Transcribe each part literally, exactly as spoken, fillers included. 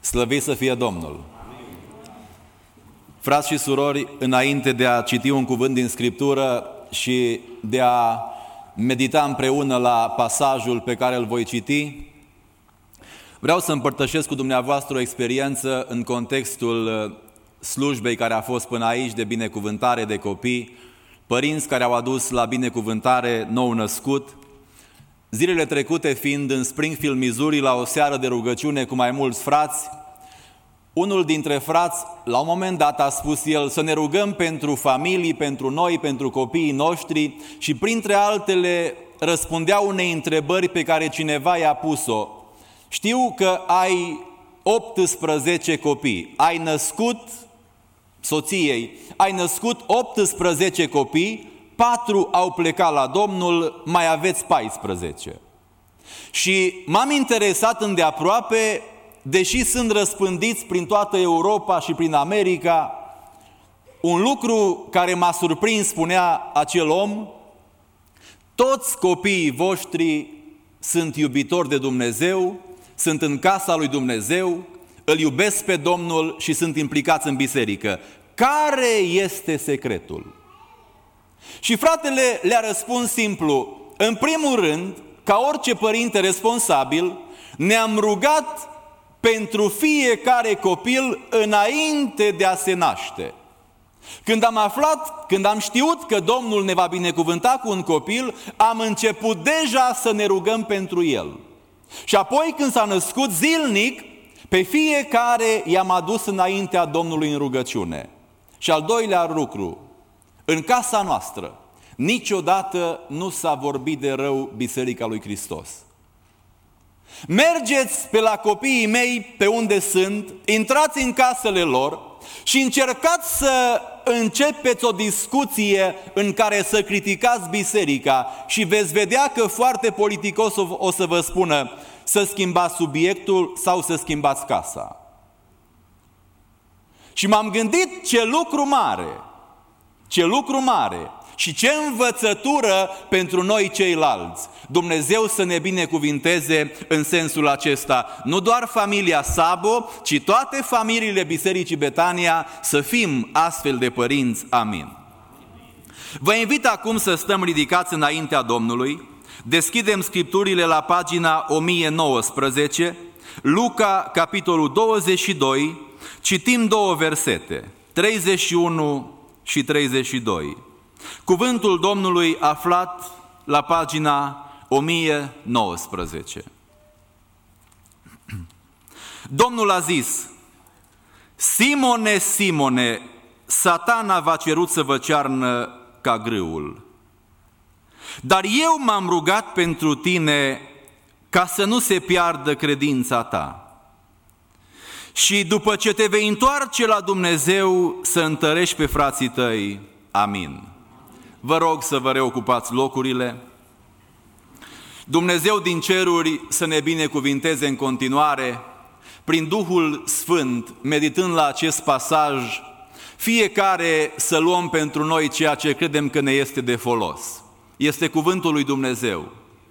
Slăvit să fie Domnul! Frați și surori, înainte de a citi un cuvânt din Scriptură și de a medita împreună la pasajul pe care îl voi citi, vreau să împărtășesc cu dumneavoastră o experiență în contextul slujbei care a fost până aici de binecuvântare de copii, părinți care au adus la binecuvântare nou-născut, zilele trecute fiind în Springfield, Missouri, la o seară de rugăciune cu mai mulți frați. Unul dintre frați, la un moment dat a spus el, să ne rugăm pentru familii, pentru noi, pentru copiii noștri și printre altele răspundea unei întrebări pe care cineva i-a pus-o. Știu că ai optsprezece copii, ai născut soției, ai născut optsprezece copii, patru au plecat la Domnul, mai aveți paisprezece. Și m-am interesat îndeaproape, deși sunt răspândiți prin toată Europa și prin America, un lucru care m-a surprins, spunea acel om: toți copiii voștri sunt iubitori de Dumnezeu, sunt în casa lui Dumnezeu, îl iubesc pe Domnul și sunt implicați în biserică. Care este secretul? Și fratele le-a răspuns simplu: în primul rând, ca orice părinte responsabil, ne-am rugat pentru fiecare copil înainte de a se naște. Când am aflat, când am știut că Domnul ne va binecuvânta cu un copil, am început deja să ne rugăm pentru el. Și apoi când s-a născut, zilnic, pe fiecare i-am adus înaintea Domnului în rugăciune. Și al doilea lucru, în casa noastră niciodată nu s-a vorbit de rău Biserica lui Hristos. Mergeți pe la copiii mei pe unde sunt, intrați în casele lor și încercați să începeți o discuție în care să criticați biserica și veți vedea că foarte politicos o să vă spună să schimbați subiectul sau să schimbați casa. Și m-am gândit ce lucru mare, ce lucru mare și ce învățătură pentru noi ceilalți. Dumnezeu să ne binecuvinteze în sensul acesta. Nu doar familia Sabo, ci toate familiile Bisericii Betania să fim astfel de părinți. Amin. Vă invit acum să stăm ridicați înaintea Domnului. Deschidem Scripturile la pagina o mie nouăsprezece, Luca, capitolul douăzeci și doi, citim două versete, treizeci și unu și treizeci și doi. Cuvântul Domnului aflat la pagina o mie nouăsprezece. Domnul a zis: Simone, Simone, Satana v-a cerut să vă cearnă ca grâul. Dar eu m-am rugat pentru tine ca să nu se piardă credința ta. Și după ce te vei întoarce la Dumnezeu, să întărești pe frații tăi. Amin. Vă rog să vă reocupați locurile. Dumnezeu din ceruri să ne binecuvinteze în continuare, prin Duhul Sfânt, meditând la acest pasaj, fiecare să luăm pentru noi ceea ce credem că ne este de folos. Este cuvântul lui Dumnezeu.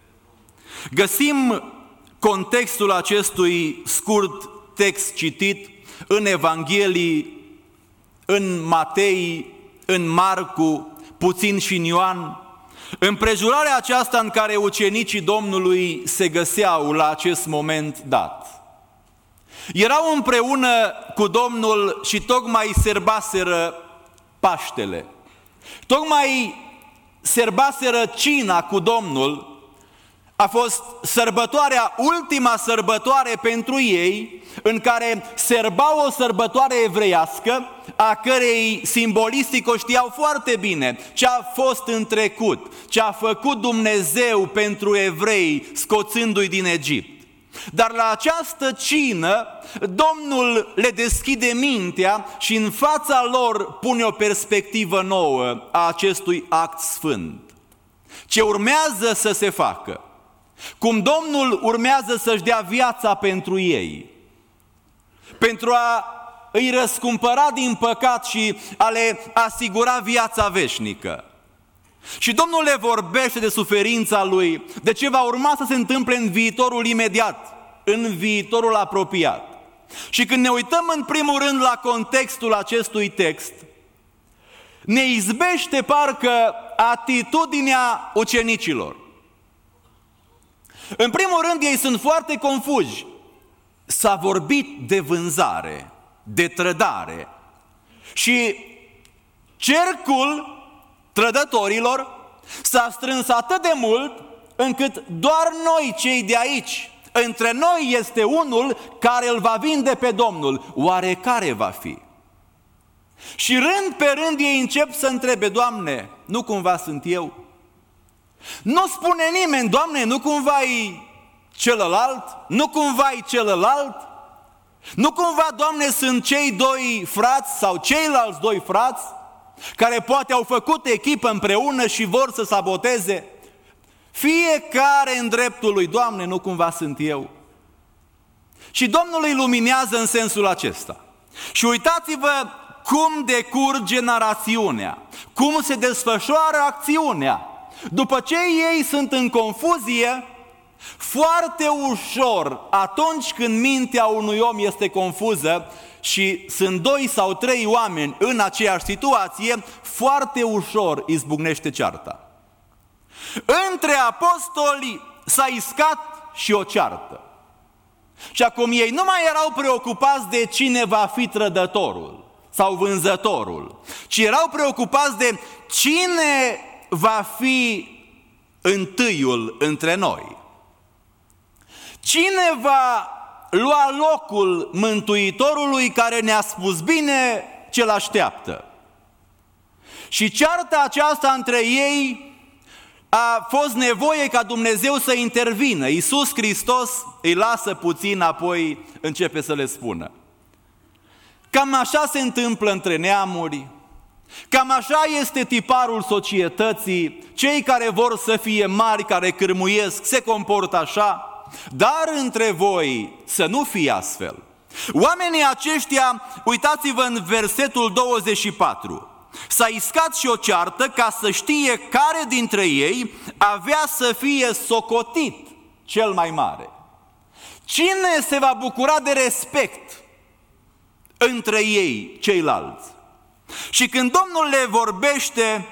Găsim contextul acestui scurt text citit în Evanghelii, în Matei, în Marcu, puțin și în Ioan, împrejurarea aceasta în care ucenicii Domnului se găseau la acest moment dat. Erau împreună cu Domnul și tocmai serbaseră Paștele. Tocmai serbaseră cina cu Domnul. A fost sărbătoarea, ultima sărbătoare pentru ei, în care serbau o sărbătoare evreiască, a cărei simbolistic o știau foarte bine, ce a fost în trecut, ce a făcut Dumnezeu pentru evrei, scoțându-i din Egipt. Dar la această cină, Domnul le deschide mintea și în fața lor pune o perspectivă nouă a acestui act sfânt. Ce urmează să se facă? Cum Domnul urmează să-și dea viața pentru ei, pentru a îi răscumpăra din păcat și a le asigura viața veșnică. Și Domnul le vorbește de suferința Lui, de ce va urma să se întâmple în viitorul imediat, în viitorul apropiat. Și când ne uităm în primul rând la contextul acestui text, ne izbește parcă atitudinea ucenicilor. În primul rând, ei sunt foarte confuzi. S-a vorbit de vânzare, de trădare și cercul trădătorilor s-a strâns atât de mult încât doar noi, cei de aici, între noi este unul care îl va vinde pe Domnul. Oare care va fi? Și rând pe rând ei încep să întrebe: Doamne, nu cumva sunt eu? Nu spune nimeni: Doamne, nu cumva-i celălalt? Nu cumva-i celălalt? Nu cumva, Doamne, sunt cei doi frați sau ceilalți doi frați care poate au făcut echipă împreună și vor să saboteze? Fiecare în dreptul lui: Doamne, nu cumva sunt eu? Și Domnul îi luminează în sensul acesta. Și uitați-vă cum decurge narațiunea, cum se desfășoară acțiunea. După ce ei sunt în confuzie, foarte ușor, atunci când mintea unui om este confuză și sunt doi sau trei oameni în aceeași situație, foarte ușor izbucnește cearta. Între apostoli s-a iscat și o ceartă. Și acum ei nu mai erau preocupați de cine va fi trădătorul sau vânzătorul, ci erau preocupați de cine va fi întâiul între noi. Cine va lua locul Mântuitorului care ne-a spus bine ce l-așteaptă? Și cearta aceasta între ei a fost nevoie ca Dumnezeu să intervină. Iisus Hristos îi lasă puțin, apoi începe să le spună. Cam așa se întâmplă între neamuri, cam așa este tiparul societății, cei care vor să fie mari, care cârmuiesc, se comportă așa, dar între voi să nu fie astfel. Oamenii aceștia, uitați-vă în versetul douăzeci și patru, s-a iscat și o ceartă ca să știe care dintre ei avea să fie socotit cel mai mare. Cine se va bucura de respect între ei ceilalți? Și când Domnul le vorbește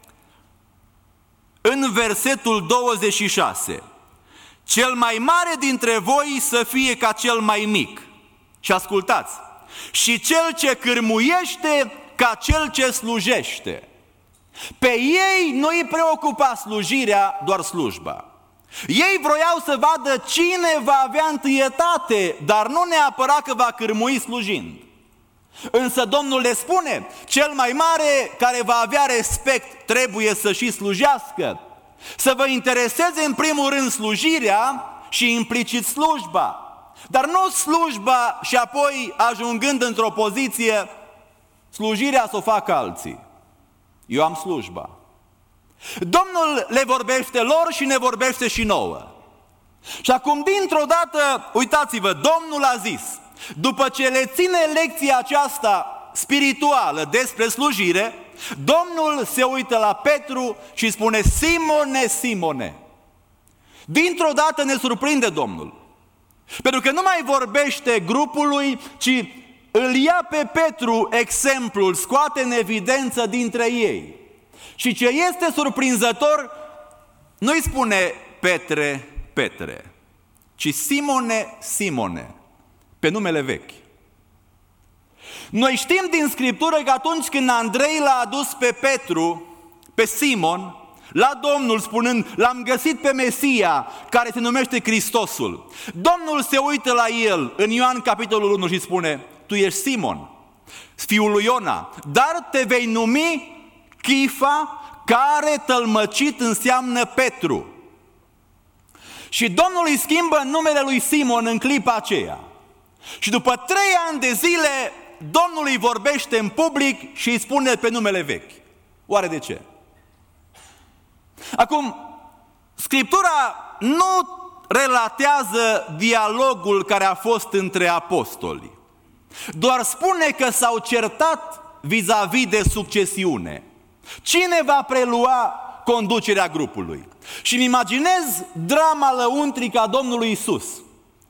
în versetul douăzeci și șase, cel mai mare dintre voi să fie ca cel mai mic. Și ascultați, și cel ce cârmuiește ca cel ce slujește. Pe ei nu îi preocupa slujirea, doar slujba. Ei vroiau să vadă cine va avea întâietate, dar nu neapărat că va cârmui slujind. Însă Domnul le spune: cel mai mare care va avea respect trebuie să și slujească. Să vă intereseze în primul rând slujirea și implicit slujba. Dar nu slujba și apoi, ajungând într-o poziție, slujirea să o facă alții. Eu am slujba. Domnul le vorbește lor și ne vorbește și nouă. Și acum, dintr-o dată, uitați-vă, Domnul a zis, după ce le ține lecția aceasta spirituală despre slujire, Domnul se uită la Petru și spune: Simone, Simone. Dintr-o dată ne surprinde Domnul. Pentru că nu mai vorbește grupului, ci îl ia pe Petru, exemplul, scoate în evidență dintre ei. Și ce este surprinzător, nu-i spune Petre, Petre, ci Simone, Simone, pe numele vechi. Noi știm din Scriptură că atunci când Andrei l-a adus pe Petru, pe Simon, la Domnul, spunând: l-am găsit pe Mesia, care se numește Hristosul, Domnul se uită la el în Ioan capitolul unu și spune: tu ești Simon, fiul lui Iona, dar te vei numi Chifa, care tălmăcit înseamnă Petru. Și Domnul îi schimbă numele lui Simon în clipa aceea. Și după trei ani de zile, Domnul îi vorbește în public și îi spune pe numele vechi. Oare de ce? Acum, Scriptura nu relatează dialogul care a fost între apostoli. Doar spune că s-au certat vis-a-vis de succesiune. Cine va prelua conducerea grupului? Și îmi imaginez drama lăuntrică a Domnului Iisus.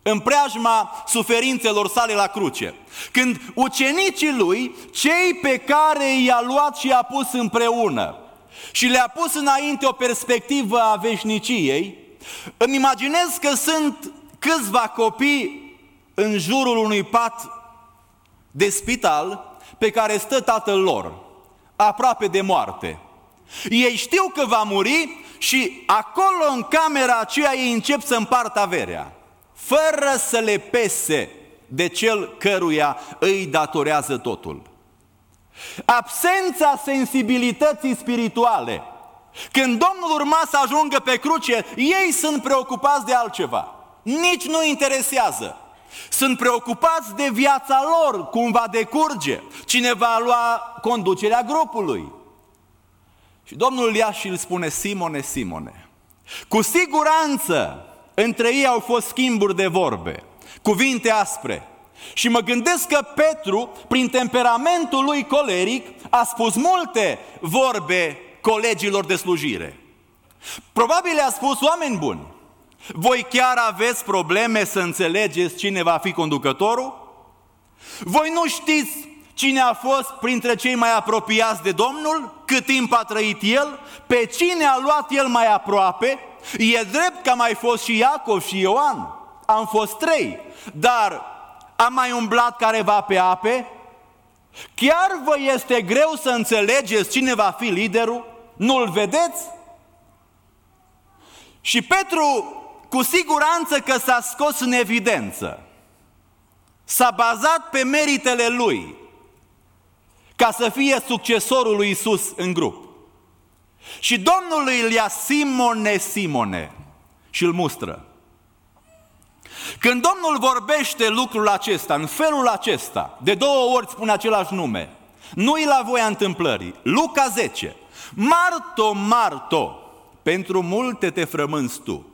în preajma suferințelor sale la cruce. Când ucenicii lui, cei pe care i-a luat și i-a pus împreună și le-a pus înainte o perspectivă a veșniciei, îmi imaginez că sunt câțiva copii în jurul unui pat de spital pe care stă tatăl lor, aproape de moarte. Ei știu că va muri și acolo în camera aceea ei încep să împartă averea, fără să le pese de cel căruia îi datorează totul. Absența sensibilității spirituale. Când Domnul urma să ajungă pe cruce, ei sunt preocupați de altceva. Nici nu interesează. Sunt preocupați de viața lor, cum va decurge, cine va lua conducerea grupului. Și Domnul ia și îl spune: Simone, Simone. Cu siguranță între ei au fost schimburi de vorbe, cuvinte aspre. Și mă gândesc că Petru, prin temperamentul lui coleric, a spus multe vorbe colegilor de slujire. Probabil le-a spus: oameni buni, voi chiar aveți probleme să înțelegeți cine va fi conducătorul? Voi nu știți cine a fost printre cei mai apropiați de Domnul? Cât timp a trăit El? Pe cine a luat El mai aproape? E drept că a mai fost și Iacov și Ioan. Am fost trei. Dar a mai umblat careva pe ape? Chiar vă este greu să înțelegeți cine va fi liderul? Nu-l vedeți? Și Petru, cu siguranță că s-a scos în evidență, s-a bazat pe meritele lui ca să fie succesorul lui Iisus în grup. Și Domnul îi ia: Simone, Simone, și îl mustră. Când Domnul vorbește lucrul acesta, în felul acesta, de două ori spune același nume, nu-i la voia întâmplării. Luca zece. Marto, Marto, pentru multe te frămânți tu.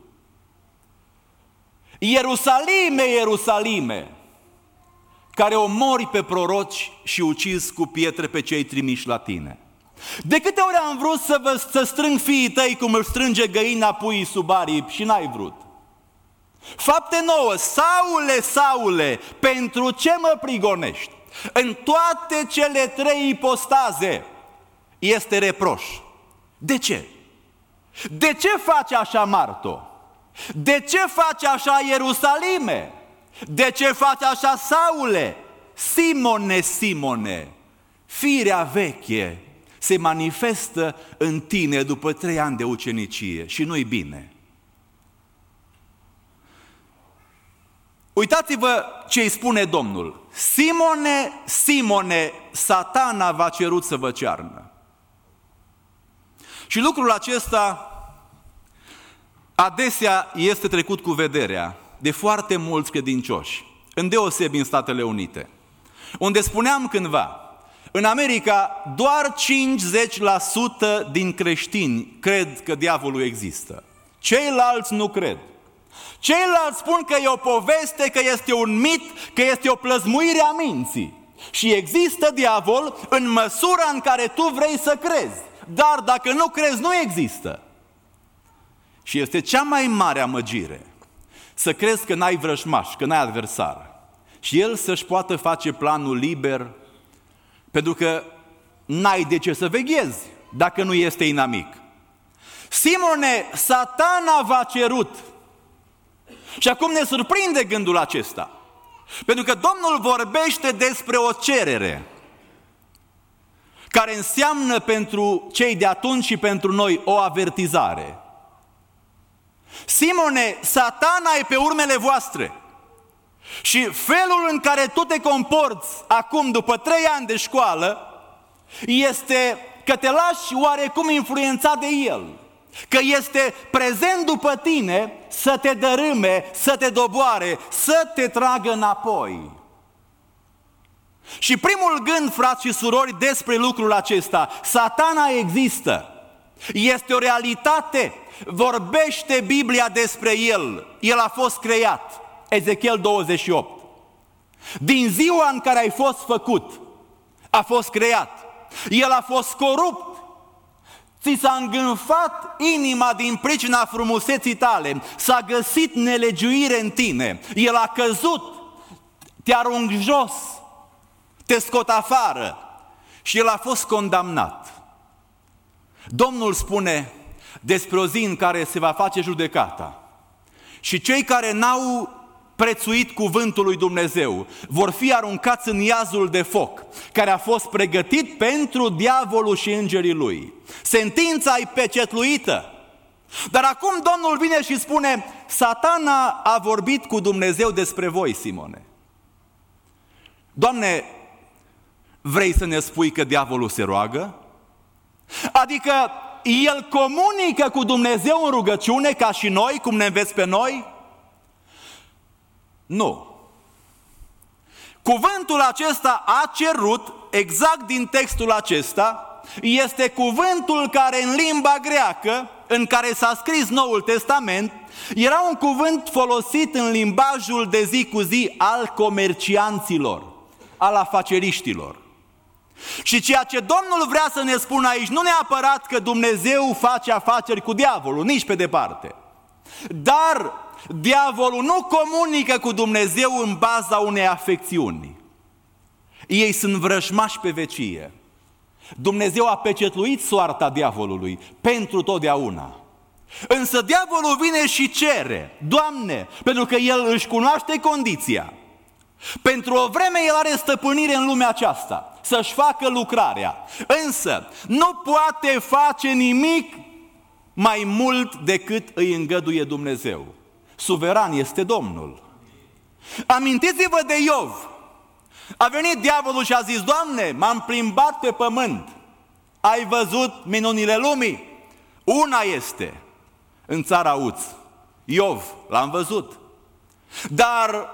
Ierusalime, Ierusalime, care omori pe proroci și ucizi cu pietre pe cei trimiși la tine. De câte ori am vrut să vă să strâng fiii tăi cum îl strânge găina puii sub aripi și n-ai vrut. Fapte nouă. Saule, Saule, pentru ce mă prigonești? În toate cele trei ipostaze este reproș. De ce? De ce faci așa, Marto? De ce faci așa, Ierusalime? De ce faci așa, Saule? Simone, Simone, firea veche se manifestă în tine după trei ani de ucenicie și nu-i bine. Uitați-vă ce îi spune Domnul: Simone, Simone, Satana v-a cerut să vă cearnă. Și lucrul acesta adesea este trecut cu vederea de foarte mulți credincioși, îndeosebi în Statele Unite, unde spuneam cândva, în America doar cincizeci la sută din creștini cred că diavolul există. Ceilalți nu cred. Ceilalți spun că e o poveste, că este un mit, că este o plăzmuire a minții. Și există diavol în măsura în care tu vrei să crezi. Dar dacă nu crezi, nu există. Și este cea mai mare amăgire să crezi că n-ai vrăjmaș, că n-ai adversar. Și el să-și poată face planul liber, pentru că n-ai de ce să veghezi dacă nu este inamic. Simone, Satana v-a cerut. Și acum ne surprinde gândul acesta, pentru că Domnul vorbește despre o cerere care înseamnă pentru cei de atunci și pentru noi o avertizare. Simone, Satana e pe urmele voastre și felul în care tu te comporți acum după trei ani de școală este că te lași oarecum influențat de el, că este prezent după tine să te dărâme, să te doboare, să te tragă înapoi. Și primul gând, frați și surori, despre lucrul acesta: Satana există, este o realitate, vorbește Biblia despre el, el a fost creat, Ezechiel douăzeci și opt. Din ziua în care ai fost făcut, a fost creat, el a fost corupt. ți s-a îngânfat inima din pricina frumuseții tale, s-a găsit nelegiuire în tine, el a căzut, te arunc jos, te scot afară și el a fost condamnat. Domnul spune despre o zi în care se va face judecata și cei care n-au prețuit cuvântul lui Dumnezeu vor fi aruncați în iazul de foc, care a fost pregătit pentru diavolul și îngerii lui. Sentința e pecetluită. Dar acum Domnul vine și spune: Satana a vorbit cu Dumnezeu despre voi, Simone. Doamne, vrei să ne spui că diavolul se roagă? Adică el comunică cu Dumnezeu în rugăciune ca și noi, cum ne înveți pe noi? Nu. Cuvântul acesta a cerut, exact din textul acesta, este cuvântul care în limba greacă, în care s-a scris Noul Testament, era un cuvânt folosit în limbajul de zi cu zi al comercianților, al afaceriștilor. Și ceea ce Domnul vrea să ne spună aici, nu neapărat că Dumnezeu face afaceri cu diavolul, nici pe departe, dar diavolul nu comunică cu Dumnezeu în baza unei afecțiuni. Ei sunt vrăjmași pe vecie. Dumnezeu a pecetluit soarta diavolului pentru totdeauna. Însă diavolul vine și cere: Doamne, pentru că el își cunoaște condiția, pentru o vreme el are stăpânire în lumea aceasta, să-și facă lucrarea, însă nu poate face nimic mai mult decât îi îngăduie Dumnezeu. Suveran este Domnul. Amintiți-vă de Iov. A venit diavolul și a zis: Doamne, m-am plimbat pe pământ, ai văzut minunile lumii? Una este în țara Uț, Iov, l-am văzut, dar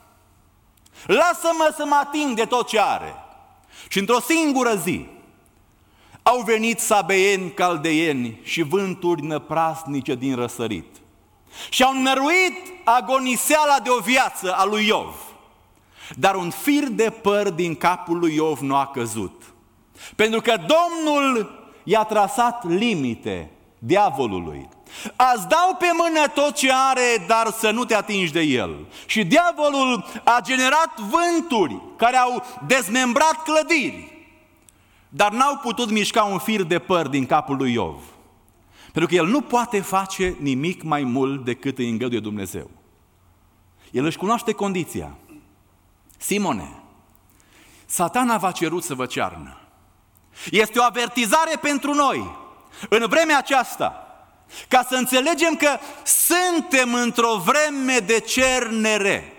lasă-mă să mă ating de tot ce are. Și într-o singură zi au venit sabeieni, caldeieni și vânturi năprasnice din răsărit și au năruit agoniseala de o viață a lui Iov. Dar un fir de păr din capul lui Iov nu a căzut, pentru că Domnul i-a trasat limite diavolului. Ați dau pe mână tot ce are, dar să nu te atingi de el. Și diavolul a generat vânturi care au dezmembrat clădiri, dar n-au putut mișca un fir de păr din capul lui Iov, pentru că el nu poate face nimic mai mult decât îi îngăduie Dumnezeu. El își cunoaște condiția. Simone, Satana v-a cerut să vă cearnă. Este o avertizare pentru noi în vremea aceasta, ca să înțelegem că suntem într-o vreme de cernere.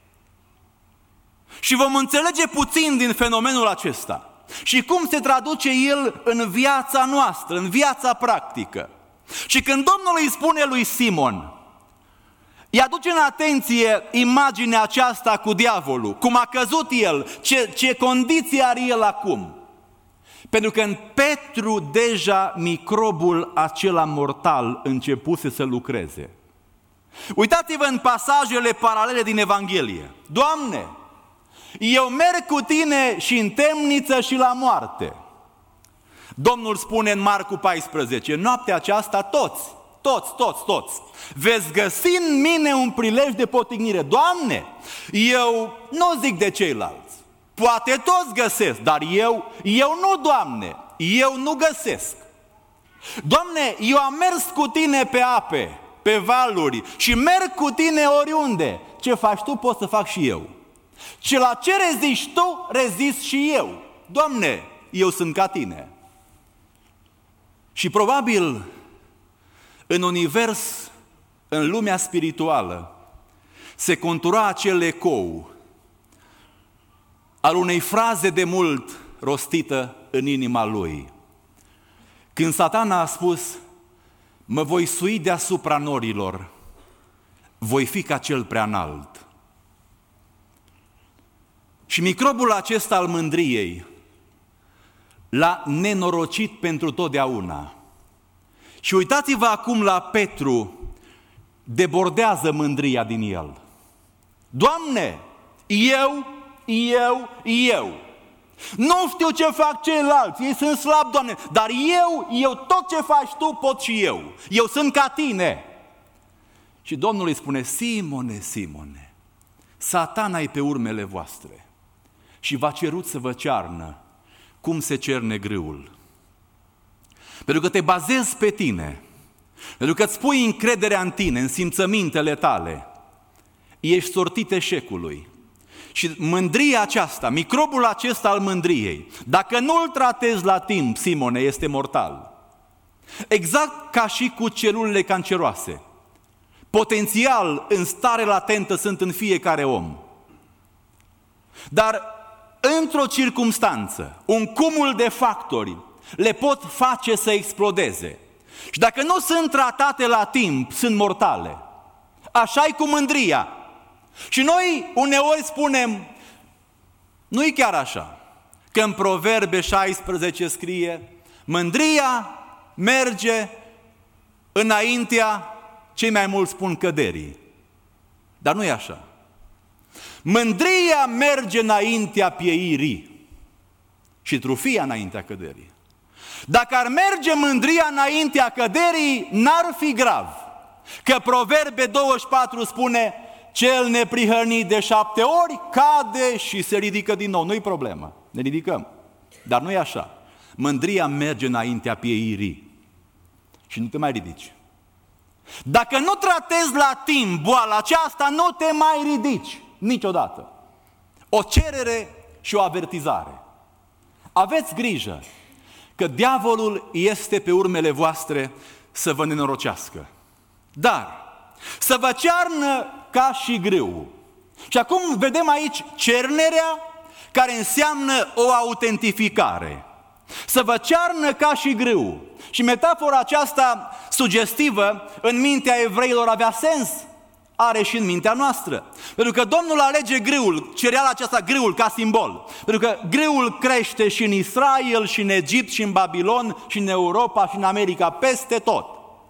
Și vom înțelege puțin din fenomenul acesta și cum se traduce el în viața noastră, în viața practică. Și când Domnul îi spune lui Simon, îi aduce în atenție imaginea aceasta cu diavolul, cum a căzut el, ce, ce condiții are el acum. Pentru că în Petru deja microbul acela mortal începuse să lucreze. Uitați-vă în pasajele paralele din Evanghelie. Doamne, eu merg cu tine și în temniță și la moarte. Domnul spune în Marcu paisprezece, noaptea aceasta toți, toți, toți, toți, veți găsi în mine un prilej de potignire. Doamne, eu nu zic de ceilalți. Poate toți găsesc, dar eu, eu nu, Doamne, eu nu găsesc. Doamne, eu am mers cu tine pe ape, pe valuri și merg cu tine oriunde. Ce faci tu, pot să fac și eu. Ce la ce reziști tu, rezist și eu. Doamne, eu sunt ca tine. Și probabil în univers, în lumea spirituală, se contura acel ecou al unei fraze de mult rostită în inima lui. Când Satana a spus, mă voi sui deasupra norilor, voi fi ca cel prea înalt. Și microbul acesta al mândriei l-a nenorocit pentru totdeauna. Și uitați-vă acum la Petru, debordează mândria din el. Doamne, eu, eu, eu. Nu știu ce fac ceilalți, ei sunt slabi, Doamne, dar eu, eu tot ce faci Tu pot și eu. Eu sunt ca Tine. Și Domnul îi spune, Simone, Simone, Satana e pe urmele voastre și v-a cerut să vă cearnă cum se cerne grâul. Pentru că te bazezi pe tine, pentru că îți pui încrederea în tine, în simțămintele tale, ești sortit eșecului. Și mândria aceasta, microbul acesta al mândriei, dacă nu îl tratezi la timp, Simone, este mortal. Exact ca și cu celulele canceroase. Potențial, în stare latentă, sunt în fiecare om. Dar, într-o circumstanță, un cumul de factori le pot face să explodeze. Și dacă nu sunt tratate la timp, sunt mortale. Așa-i cu mândria. Și noi uneori spunem, nu-i chiar așa, că în Proverbe șaisprezece scrie, mândria merge înaintea, cei mai mulți spun căderii. Dar nu e așa. Mândria merge înaintea pieirii și trufia înaintea căderii. Dacă ar merge mândria înaintea căderii, n-ar fi grav. Că Proverbe douăzeci și patru spune, cel neprihănit de șapte ori cade și se ridică din nou. Nu-i problemă, ne ridicăm. Dar nu e așa. Mândria merge înaintea pieirii și nu te mai ridici. Dacă nu tratezi la timp boala aceasta, nu te mai ridici niciodată. O cerere și o avertizare. Aveți grijă că diavolul este pe urmele voastre să vă nenorocească. Dar să vă cearnă ca și grâu. Și acum vedem aici cernerea care înseamnă o autentificare. Să vă cearnă ca și grâu. Și metafora aceasta sugestivă în mintea evreilor avea sens. Are și în mintea noastră. Pentru că Domnul alege grâul, cereala aceasta, grâul ca simbol. Pentru că grâul crește și în Israel, și în Egipt, și în Babilon, și în Europa, și în America, peste tot.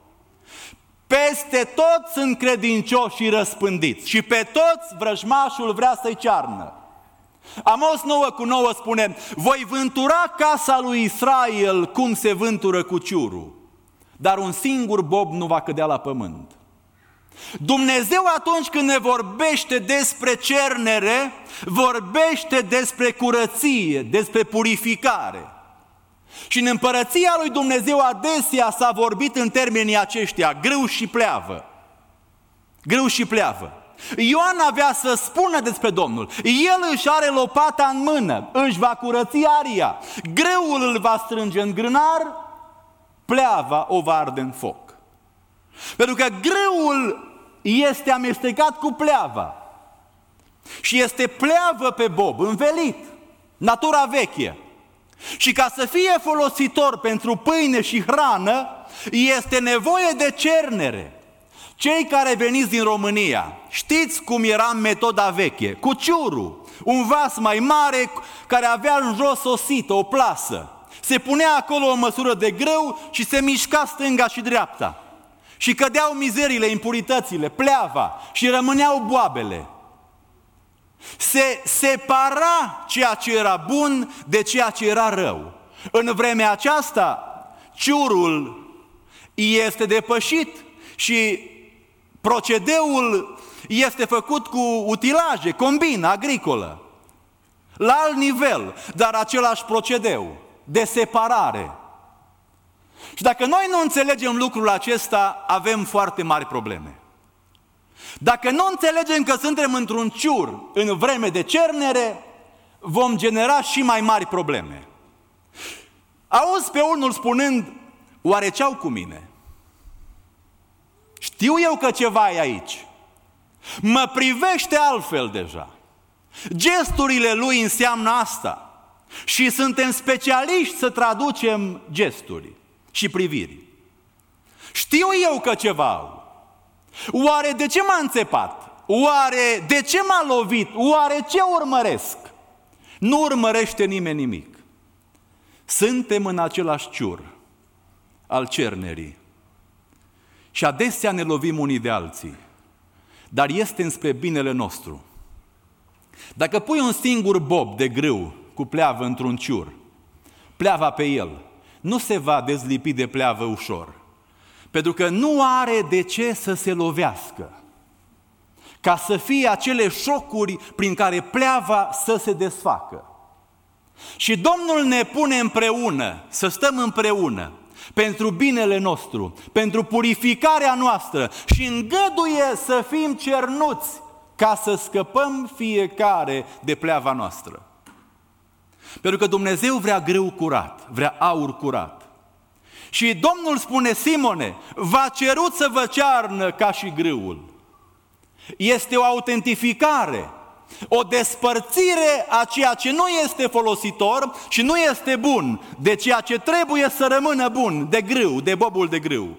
Peste tot sunt credincioși și răspândiți. Și pe toți vrăjmașul vrea să-i cearnă. Amos nouă cu nouă spune, voi vântura casa lui Israel cum se vântură cuciurul, dar un singur bob nu va cădea la pământ. Dumnezeu atunci când ne vorbește despre cernere, vorbește despre curăție, despre purificare. Și în împărăția lui Dumnezeu adesea s-a vorbit în termenii aceștia, grâu și pleavă. Grâu și pleavă. Ioan avea să spună despre Domnul. El își are lopata în mână, își va curăți aria. Grâul îl va strânge în grânar, pleava o va arde în foc. Pentru că grâul este amestecat cu pleava. Și este pleavă pe bob, învelit, natura veche. Și ca să fie folositor pentru pâine și hrană, este nevoie de cernere. Cei care veniți din România, știți cum era metoda veche? Cu ciurul, un vas mai mare care avea în jos o sită, o plasă. Se punea acolo o măsură de grâu și se mișca stânga și dreapta. Și cădeau mizerile, impuritățile, pleava și rămâneau boabele. Se separa ceea ce era bun de ceea ce era rău. În vremea aceasta, ciurul este depășit și procedeul este făcut cu utilaje, combină, agricolă, la alt nivel, dar același procedeu de separare. Și dacă noi nu înțelegem lucrul acesta, avem foarte mari probleme. Dacă nu înțelegem că suntem într-un ciur în vreme de cernere, vom genera și mai mari probleme. Auzi pe unul spunând, oare ce-au cu mine? Știu eu că ceva e aici. Mă privește altfel deja. Gesturile lui înseamnă asta. Și suntem specialiști să traducem gesturi și priviri. Știu eu că ceva au. Oare de ce m-a înțepat? Oare de ce m-a lovit? Oare ce urmăresc? Nu urmărește nimeni nimic. Suntem în același ciur al cernerii. Și adesea ne lovim unii de alții. Dar este înspre binele nostru. Dacă pui un singur bob de grâu cu pleavă într-un ciur, pleava pe el nu se va dezlipi de pleavă ușor, pentru că nu are de ce să se lovească, ca să fie acele șocuri prin care pleava să se desfacă. Și Domnul ne pune împreună, să stăm împreună, pentru binele nostru, pentru purificarea noastră și îngăduie să fim cernuți ca să scăpăm fiecare de pleava noastră. Pentru că Dumnezeu vrea grâu curat, vrea aur curat. Și Domnul spune: Simone, v-a cerut să vă cearnă ca și grâul. Este o autentificare, o despărțire a ceea ce nu este folositor și nu este bun, de ceea ce trebuie să rămână bun, de grâu, de bobul de grâu.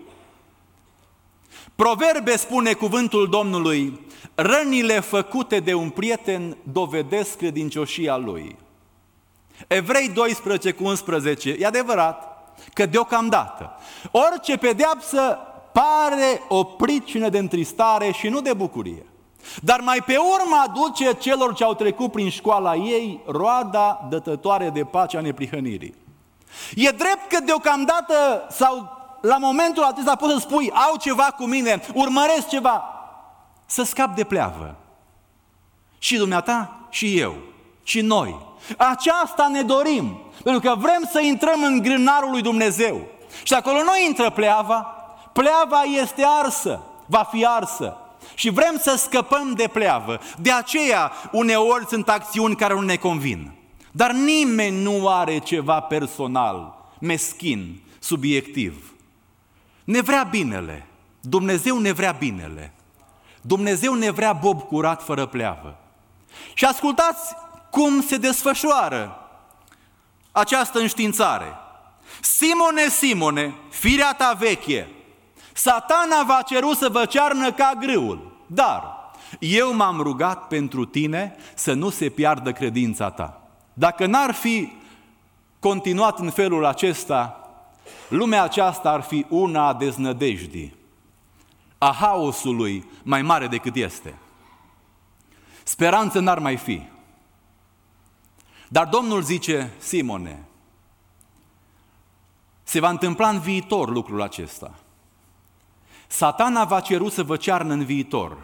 Proverbe spune cuvântul Domnului: rănile făcute de un prieten dovedesc credincioșia lui. Evrei doisprezece cu unsprezece, e adevărat că deocamdată orice pedeapsă pare o pricină de întristare și nu de bucurie, dar mai pe urmă aduce celor ce au trecut prin școala ei roada dătătoare de pace a neprihănirii. E drept că deocamdată sau la momentul acesta poți să spui: au ceva cu mine, urmăresc ceva, să scap de pleavă. Și dumneata, și eu, și noi. Aceasta ne dorim, pentru că vrem să intrăm în grânarul lui Dumnezeu. Și acolo nu intră pleava, pleava este arsă, va fi arsă. Și vrem să scăpăm de pleavă. De aceea, uneori sunt acțiuni care nu ne convin. Dar nimeni nu are ceva personal, meschin, subiectiv. Ne vrea binele. Dumnezeu ne vrea binele. Dumnezeu ne vrea bob curat fără pleavă. Și ascultați cum se desfășoară această înștiințare. Simone, Simone, firea ta veche, Satana v-a cerut să vă cearnă ca grâul, dar eu m-am rugat pentru tine să nu se piardă credința ta. Dacă n-ar fi continuat în felul acesta, lumea aceasta ar fi una a deznădejdii, a haosului mai mare decât este. Speranță n-ar mai fi. Dar Domnul zice: Simone, se va întâmpla în viitor lucrul acesta. Satana v-a cerut să vă cearnă în viitor.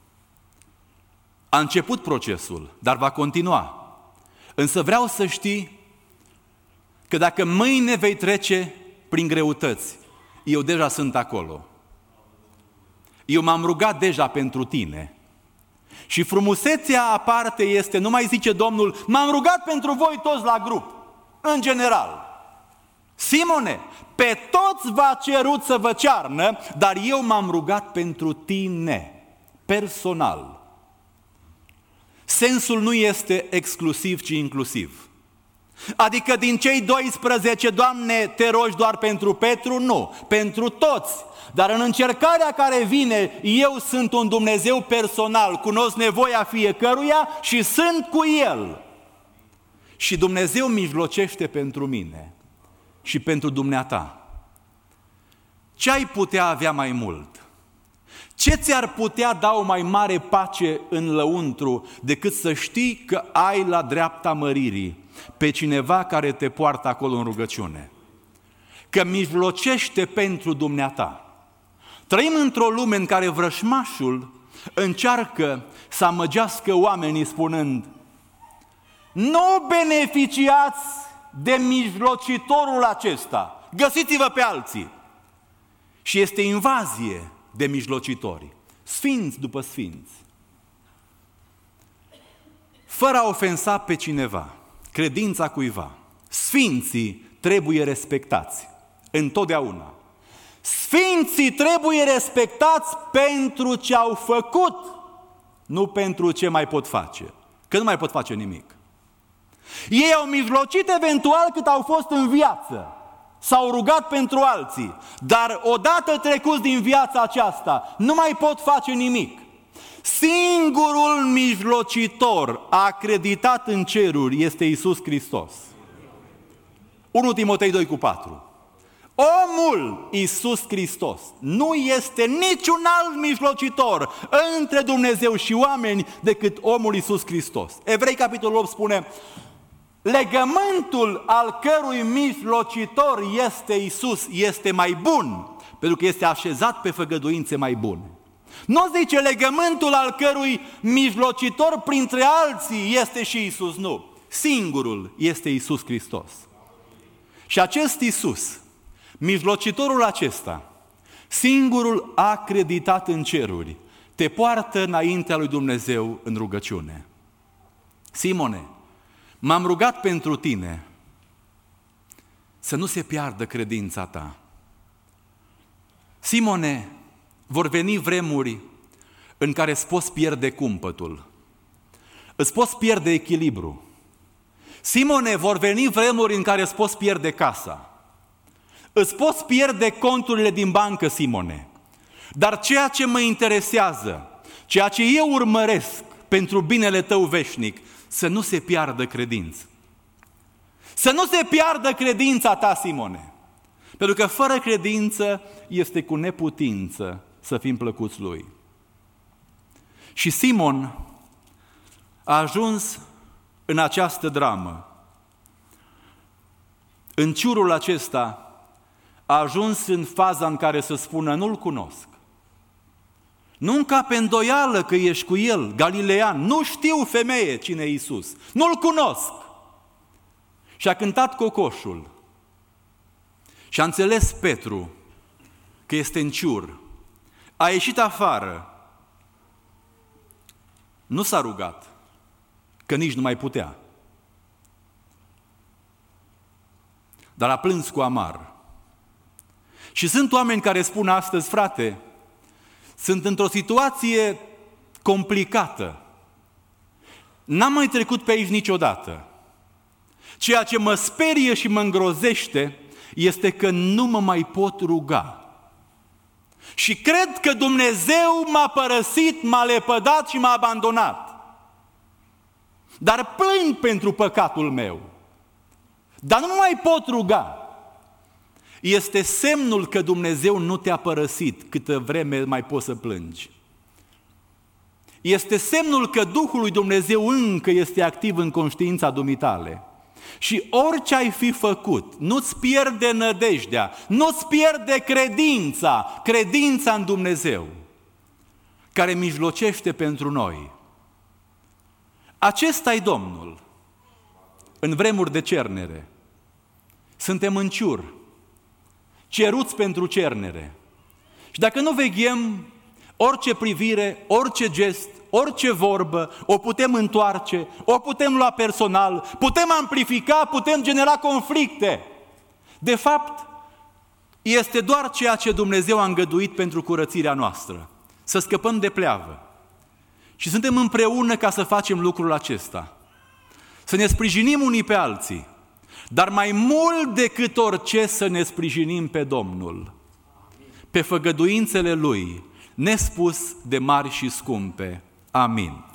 A început procesul, dar va continua. Însă vreau să știi că dacă mâine vei trece prin greutăți, eu deja sunt acolo. Eu m-am rugat deja pentru tine. Și frumusețea aparte este, nu mai zice Domnul: m-am rugat pentru voi toți la grup, în general. Simone, pe toți v-a cerut să vă cearnă, dar eu m-am rugat pentru tine, personal. Sensul nu este exclusiv, ci inclusiv. Adică din cei doisprezece, Doamne, te rogi doar pentru Petru? Nu, pentru toți. Dar în încercarea care vine, eu sunt un Dumnezeu personal, cunosc nevoia fiecăruia și sunt cu El. Și Dumnezeu mijlocește pentru mine și pentru dumneata. Ce ai putea avea mai mult? Ce ți-ar putea da o mai mare pace în lăuntru decât să știi că ai la dreapta măririi pe cineva care te poartă acolo în rugăciune? Că mijlocește pentru dumneata. Trăim într-o lume în care vrășmașul încearcă să amăgească oamenii spunând: nu beneficiați de mijlocitorul acesta, găsiți-vă pe alții. Și este invazie de mijlocitori, sfinți după sfinți. Fără a ofensa pe cineva, credința cuiva, sfinții trebuie respectați întotdeauna. Sfinții trebuie respectați pentru ce au făcut, nu pentru ce mai pot face, că nu mai pot face nimic. Ei au mijlocit eventual cât au fost în viață, s-au rugat pentru alții, dar odată trecuți din viața aceasta, nu mai pot face nimic. Singurul mijlocitor acreditat în ceruri este Iisus Hristos. unu Timotei doi cu patru. Omul Iisus Hristos nu este niciun alt mijlocitor între Dumnezeu și oameni decât omul Iisus Hristos. Evrei capitolul opt spune: legământul al cărui mijlocitor este Iisus este mai bun, pentru că este așezat pe făgăduințe mai bune. Nu zice legământul al cărui mijlocitor printre alții este și Iisus, nu. Singurul este Iisus Hristos. Și acest Iisus, mijlocitorul acesta, singurul acreditat în ceruri, te poartă înaintea lui Dumnezeu în rugăciune. Simone, m-am rugat pentru tine să nu se piardă credința ta. Simone, vor veni vremuri în care îți poți pierde cumpătul, îți poți pierde echilibru. Simone, vor veni vremuri în care îți poți pierde casa, îți poți pierde conturile din bancă, Simone. Dar ceea ce mă interesează, ceea ce eu urmăresc pentru binele tău veșnic, să nu se piardă credință. Să nu se piardă credința ta, Simone. Pentru că fără credință este cu neputință să fim plăcuți lui. Și Simon a ajuns în această dramă. În ciurul acesta a ajuns în faza în care să spună: nu-L cunosc. Nu încape îndoială că ești cu El, galilean. Nu știu, femeie, cine e Iisus. Nu-L cunosc. Și a cântat cocoșul. Și a înțeles Petru că este în ciur. A ieșit afară. Nu s-a rugat, că nici nu mai putea. Dar a plâns cu amar. Și sunt oameni care spun astăzi: frate, sunt într-o situație complicată. N-am mai trecut pe aici niciodată. Ceea ce mă sperie și mă îngrozește este că nu mă mai pot ruga. Și cred că Dumnezeu m-a părăsit, m-a lepădat și m-a abandonat. Dar plâng pentru păcatul meu. Dar nu mai pot ruga. Este semnul că Dumnezeu nu te-a părăsit câtă vreme mai poți să plângi. Este semnul că Duhul lui Dumnezeu încă este activ în conștiința dumitale. Și orice ai fi făcut, nu-ți pierde nădejdea, nu-ți pierde credința, credința în Dumnezeu, care mijlocește pentru noi. Acesta e Domnul. În vremuri de cernere, suntem în ciur, ceruți pentru cernere. Și dacă nu veghem, orice privire, orice gest, orice vorbă, o putem întoarce, o putem lua personal, putem amplifica, putem genera conflicte. De fapt, este doar ceea ce Dumnezeu a îngăduit pentru curățirea noastră, să scăpăm de pleavă. Și suntem împreună ca să facem lucrul acesta. Să ne sprijinim unii pe alții, dar mai mult decât orice să ne sprijinim pe Domnul, pe făgăduințele Lui, nespus de mari și scumpe. Amin.